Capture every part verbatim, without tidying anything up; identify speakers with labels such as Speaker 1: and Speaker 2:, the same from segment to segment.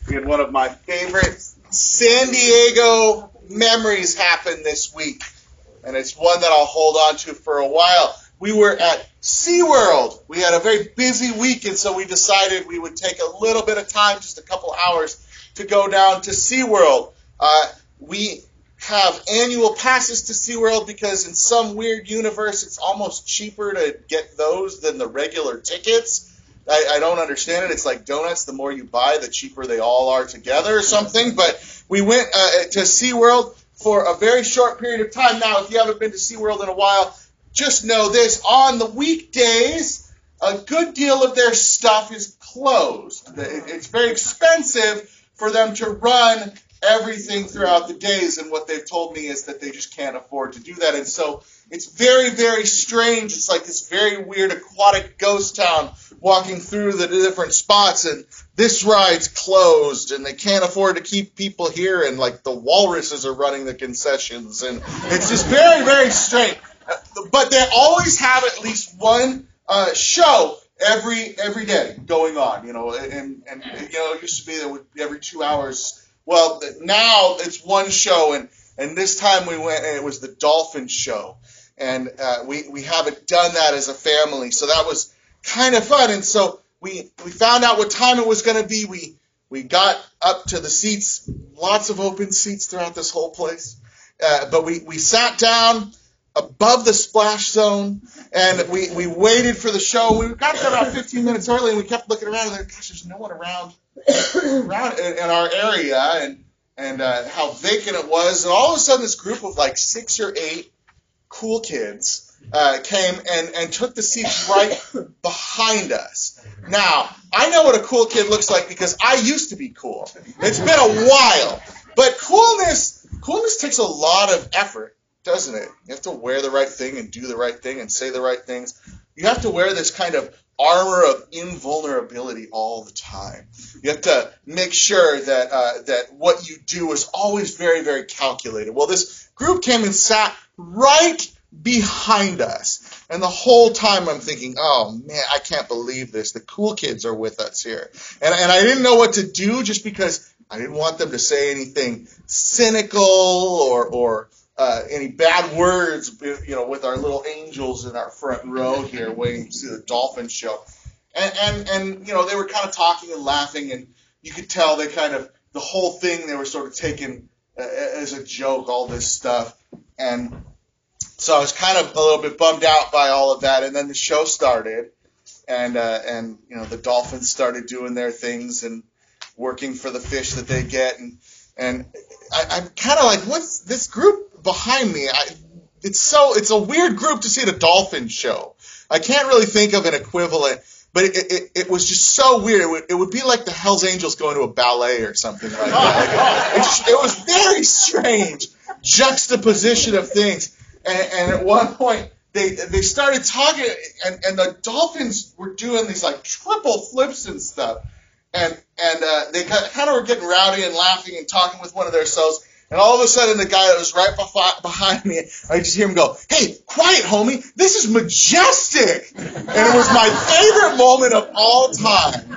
Speaker 1: We had one of my favorite San Diego memories happen this week, and it's one that I'll hold on to for a while. We were at SeaWorld. We had a very busy week, and so we decided we would take a little bit of time, just a couple hours, to go down to SeaWorld. Uh, we have annual passes to SeaWorld because in some weird universe it's almost cheaper to get those than the regular tickets. I, I don't understand it. It's like donuts. The more you buy, the cheaper they all are together or something. But we went uh, to SeaWorld for a very short period of time. Now, if you haven't been to SeaWorld in a while, just know this. On the weekdays, a good deal of their stuff is closed. It's very expensive for them to run everything throughout the days, and what they've told me is that they just can't afford to do that. And so it's very, very strange. It's like this very weird aquatic ghost town walking through the different spots, and this ride's closed, and they can't afford to keep people here, and like the walruses are running the concessions, and it's just very, very strange. But they always have at least one uh, show every every day going on, you know, and, and you know, it used to be that would be every two hours. Well, now it's one show, and, and this time we went, and it was the dolphin show, and uh, we, we haven't done that as a family, so that was kind of fun. And so we, we found out what time it was going to be. We, we got up to the seats, lots of open seats throughout this whole place, uh, but we, we sat down above the splash zone, and we, we waited for the show. We got there about fifteen minutes early, and we kept looking around, and like, gosh, there's no one around around in, in our area, and and uh, how vacant it was. And all of a sudden, this group of like six or eight cool kids uh, came and, and took the seats right behind us. Now, I know what a cool kid looks like because I used to be cool. It's been a while. But coolness, coolness takes a lot of effort, doesn't it? You have to wear the right thing and do the right thing and say the right things. You have to wear this kind of armor of invulnerability all the time. You have to make sure that uh, that what you do is always very, very calculated. Well, this group came and sat right behind us. And the whole time I'm thinking, oh, man, I can't believe this. The cool kids are with us here. And, and I didn't know what to do just because I didn't want them to say anything cynical or or Uh, any bad words, you know, with our little angels in our front row here waiting to see the dolphin show. And, and, and, you know, they were kind of talking and laughing, and you could tell they kind of, the whole thing they were sort of taking uh, as a joke, all this stuff. And so I was kind of a little bit bummed out by all of that. And then the show started, and, uh, and you know, the dolphins started doing their things and working for the fish that they get. And, and I, I'm kind of like, what's this group behind me? I, it's so it's a weird group to see at a dolphin show. I can't really think of an equivalent, but it it, it was just so weird. It would, it would be like the Hells Angels going to a ballet or something like that. Like it, it, just, it was very strange juxtaposition of things. And, and at one point they they started talking, and, and the dolphins were doing these like triple flips and stuff, and and uh, they kind of were getting rowdy and laughing and talking with one of themselves. And all of a sudden, the guy that was right behind me, I just hear him go, "Hey, quiet, homie. This is majestic." And it was my favorite moment of all time.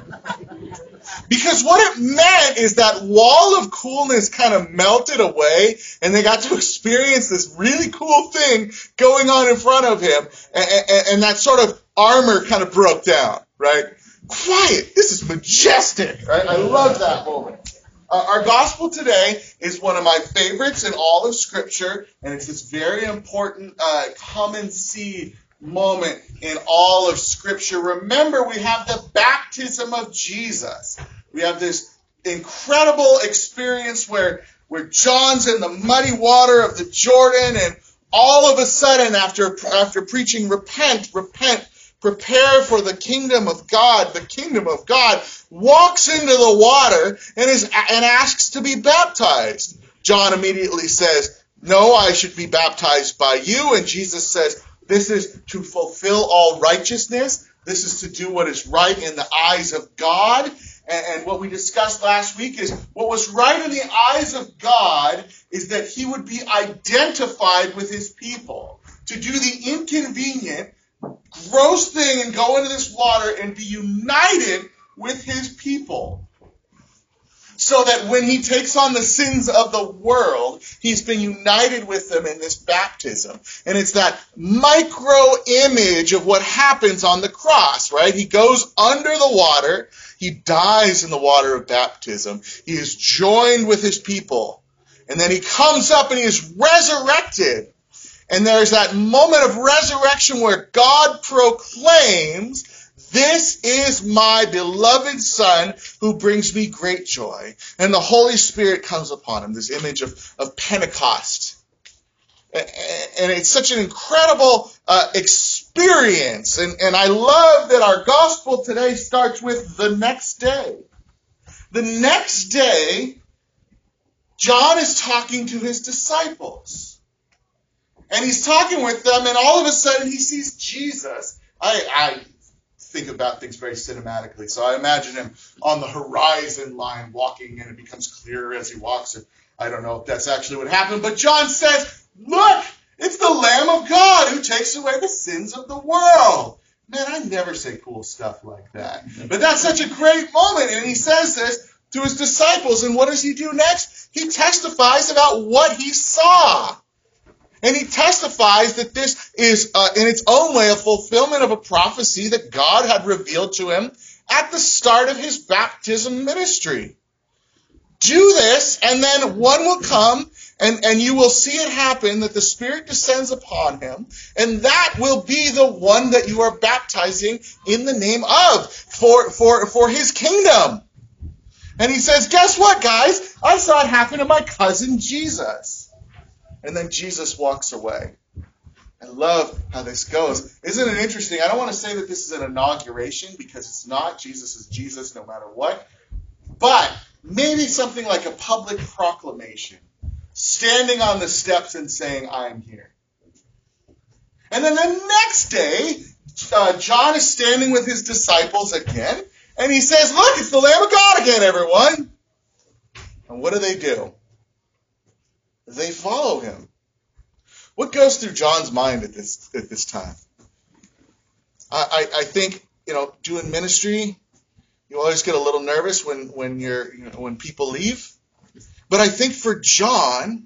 Speaker 1: Because what it meant is that wall of coolness kind of melted away, and they got to experience this really cool thing going on in front of him, and, and, and that sort of armor kind of broke down, right? Quiet. This is majestic, right? I love that moment. Uh, our gospel today is one of my favorites in all of Scripture, and it's this very important uh, come and see moment in all of Scripture. Remember, we have the baptism of Jesus. We have this incredible experience where, where John's in the muddy water of the Jordan, and all of a sudden, after, after preaching, repent, repent, prepare for the kingdom of God, the kingdom of God, walks into the water and is and asks to be baptized. John immediately says, "No, I should be baptized by you." And Jesus says, "This is to fulfill all righteousness. This is to do what is right in the eyes of God." And, and what we discussed last week is what was right in the eyes of God is that he would be identified with his people. To do the inconvenient, gross thing and go into this water and be united with his people. So so that when he takes on the sins of the world, he's been united with them in this baptism. And it's that micro image of what happens on the cross, right? He goes under the water. He dies in the water of baptism. He is joined with his people. And then he comes up and he is resurrected. And there's that moment of resurrection where God proclaims, "This is my beloved Son who brings me great joy." And the Holy Spirit comes upon him, this image of, of Pentecost. And it's such an incredible uh, experience. And, and I love that our gospel today starts with the next day. The next day, John is talking to his disciples. And he's talking with them, and all of a sudden he sees Jesus. I, I think about things very cinematically, so I imagine him on the horizon line walking, and it becomes clearer as he walks. And I don't know if that's actually what happened, but John says, "Look, it's the Lamb of God who takes away the sins of the world." Man, I never say cool stuff like that. But that's such a great moment, and he says this to his disciples, and what does he do next? He testifies about what he saw. And he testifies that this is, uh, in its own way, a fulfillment of a prophecy that God had revealed to him at the start of his baptism ministry. Do this, and then one will come, and, and you will see it happen, that the Spirit descends upon him, and that will be the one that you are baptizing in the name of, for, for, for his kingdom. And he says, guess what, guys? I saw it happen to my cousin Jesus. And then Jesus walks away. I love how this goes. Isn't it interesting? I don't want to say that this is an inauguration, because it's not. Jesus is Jesus no matter what. But maybe something like a public proclamation, standing on the steps and saying, "I'm here." And then the next day, uh, John is standing with his disciples again, and he says, "Look, it's the Lamb of God again, everyone." And what do they do? They follow him. What goes through John's mind at this at this time? I, I, I think, you know, doing ministry, you always get a little nervous when when you're you know, when people leave. But I think for John,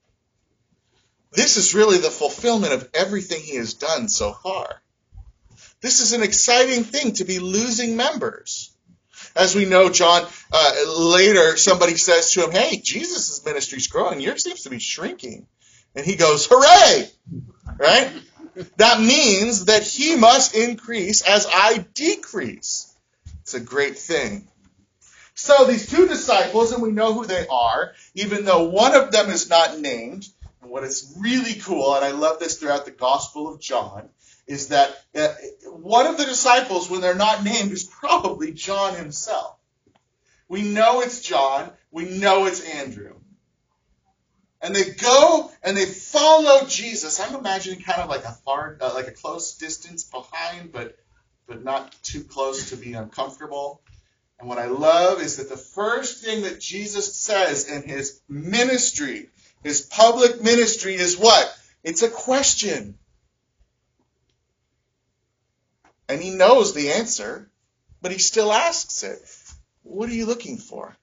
Speaker 1: this is really the fulfillment of everything he has done so far. This is an exciting thing, to be losing members. As we know, John, uh, later somebody says to him, "Hey, Jesus' ministry is growing. Yours seems to be shrinking." And he goes, "Hooray!" Right? That means that he must increase as I decrease. It's a great thing. So these two disciples, and we know who they are, even though one of them is not named. And what is really cool, and I love this throughout the Gospel of John, is that uh, one of the disciples, when they're not named, is probably John himself. We know it's John. We know it's Andrew. And they go and they follow Jesus. I'm imagining kind of like a far, uh, like a close distance behind, but but not too close to be uncomfortable. And what I love is that the first thing that Jesus says in his ministry, his public ministry, is what? It's a question. And he knows the answer, but he still asks it. What are you looking for?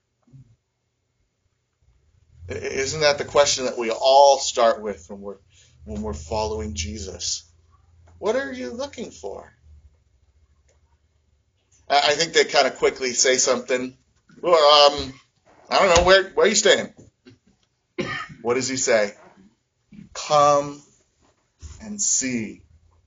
Speaker 1: Isn't that the question that we all start with when we're when we're following Jesus? What are you looking for? I think they kind of quickly say something. Well, um, I don't know, where where are you staying? What does he say? Come and see.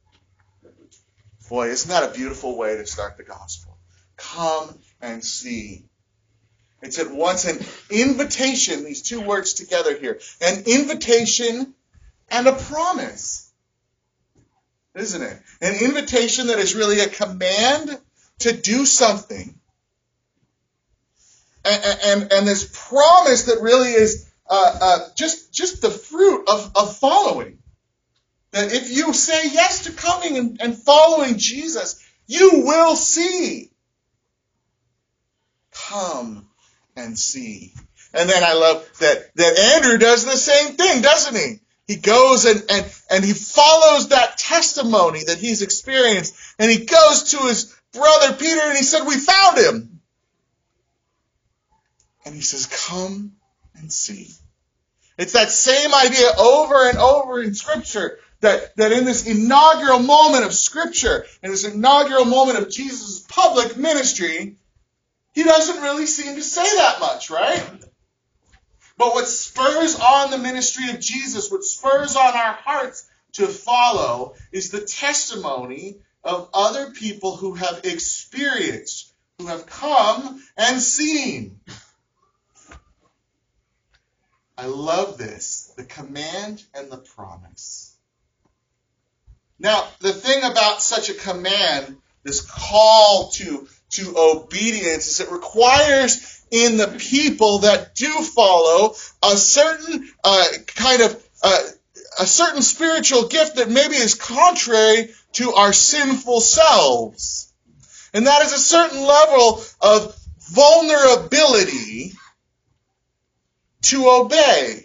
Speaker 1: Boy, isn't that a beautiful way to start the gospel? Come and see. It's at once an invitation, these two words together here, an invitation and a promise, isn't it? An invitation that is really a command to do something. And, and, and this promise that really is uh, uh, just, just the fruit of, of following. That if you say yes to coming and, and following Jesus, you will see. Come and see. And then I love that, that Andrew does the same thing, doesn't he? He goes and, and, and he follows that testimony that he's experienced. And he goes to his brother Peter and he said, "We found him." And he says, come and see. It's that same idea over and over in Scripture, that, that in this inaugural moment of Scripture, in this inaugural moment of Jesus' public ministry, he doesn't really seem to say that much, right? But what spurs on the ministry of Jesus, what spurs on our hearts to follow, is the testimony of other people who have experienced, who have come and seen. I love this, the command and the promise. Now, the thing about such a command, this call to, to obedience, is it requires in the people that do follow a certain uh, kind of, uh, a certain spiritual gift that maybe is contrary to our sinful selves. And that is a certain level of vulnerability to obey.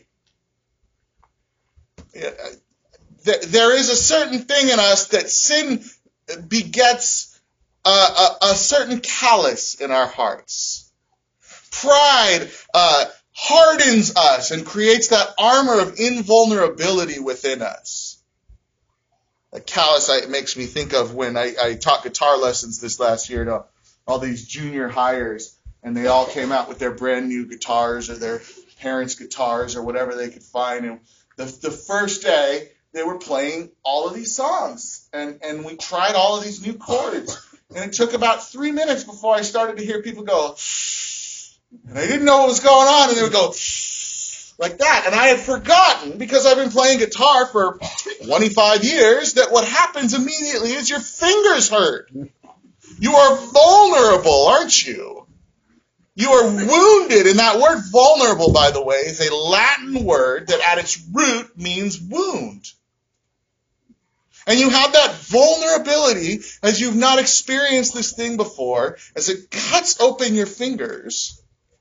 Speaker 1: There is a certain thing in us that sin begets a, a, a certain callous in our hearts. Pride uh, hardens us and creates that armor of invulnerability within us. A callous it makes me think of when I, I taught guitar lessons this last year to all these junior hires, and they all came out with their brand new guitars or their parents' guitars or whatever they could find. And the, the first day, they were playing all of these songs, and, and we tried all of these new chords. And it took about three minutes before I started to hear people go, and I didn't know what was going on, and they would go like that. And I had forgotten, because I've been playing guitar for twenty-five years, that what happens immediately is your fingers hurt. You are vulnerable, aren't you? You are wounded. And that word vulnerable, by the way, is a Latin word that at its root means wound. And you have that vulnerability as you've not experienced this thing before, as it cuts open your fingers,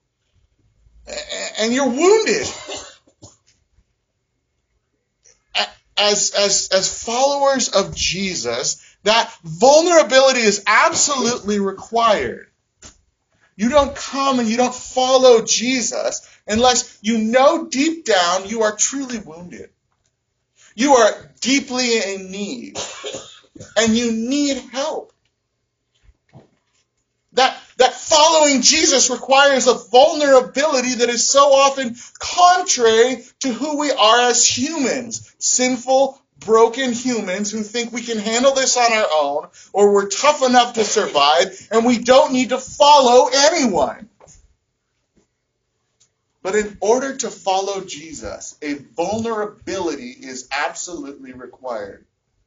Speaker 1: and you're wounded. As, as, as followers of Jesus, that vulnerability is absolutely required. You don't come and you don't follow Jesus unless you know deep down you are truly wounded. You are deeply in need, and you need help. That, that following Jesus requires a vulnerability that is so often contrary to who we are as humans. Sinful, broken humans who think we can handle this on our own, or we're tough enough to survive, and we don't need to follow anyone. But in order to follow Jesus, a vulnerability is absolutely required.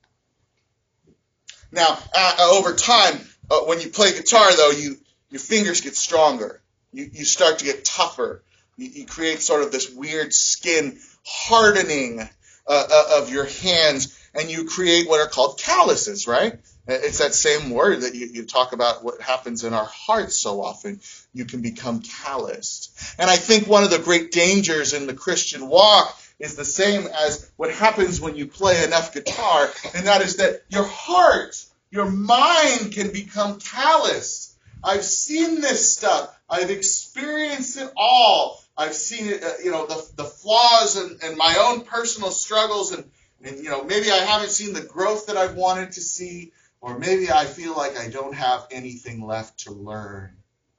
Speaker 1: Now, uh, over time, uh, when you play guitar, though, you your fingers get stronger. You, you start to get tougher. You, you create sort of this weird skin hardening uh, uh, of your hands, and you create what are called calluses, right? It's that same word that you, you talk about what happens in our hearts so often. You can become calloused. And I think one of the great dangers in the Christian walk is the same as what happens when you play enough guitar, and that is that your heart, your mind can become calloused. I've seen this stuff. I've experienced it all. I've seen it, uh, you know, the, the flaws and, and my own personal struggles, and, and, you know, maybe I haven't seen the growth that I've wanted to see, or maybe I feel like I don't have anything left to learn.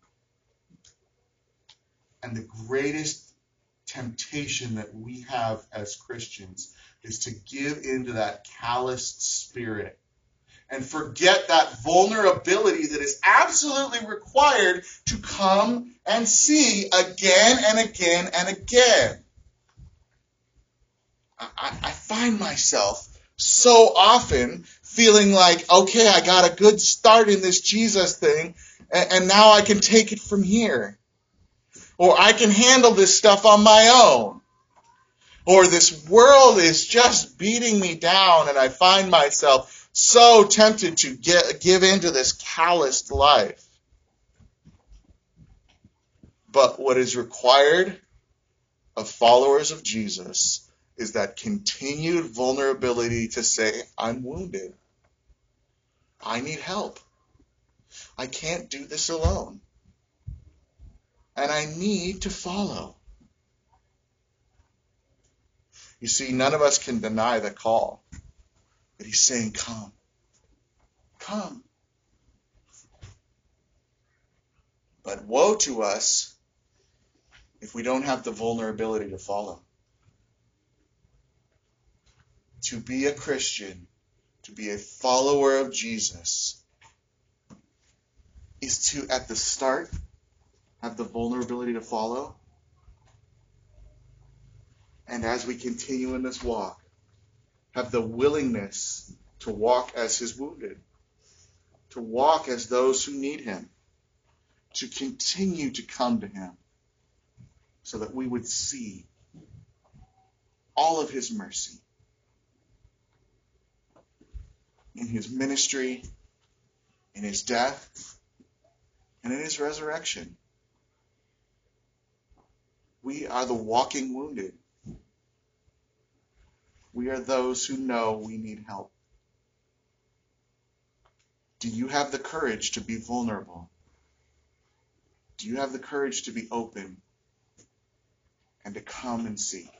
Speaker 1: And the greatest temptation that we have as Christians is to give into that calloused spirit and forget that vulnerability that is absolutely required to come and see again and again and again. I, I find myself so often feeling like, okay, I got a good start in this Jesus thing, and, and now I can take it from here. Or I can handle this stuff on my own. Or this world is just beating me down, and I find myself so tempted to get, give into this calloused life. But what is required of followers of Jesus is that continued vulnerability to say, I'm wounded. I need help. I can't do this alone. and I need to follow. You see, none of us can deny the call. But he's saying, come. Come. But woe to us if we don't have the vulnerability to follow. To be a Christian, to be a follower of Jesus, is to, at the start, have the vulnerability to follow. And as we continue in this walk, have the willingness to walk as his wounded, to walk as those who need him, to continue to come to him, so that we would see all of his mercy in his ministry, in his death, and in his resurrection. We are the walking wounded. We are those who know we need help. Do you have the courage to be vulnerable? Do you have the courage to be open and to come and see?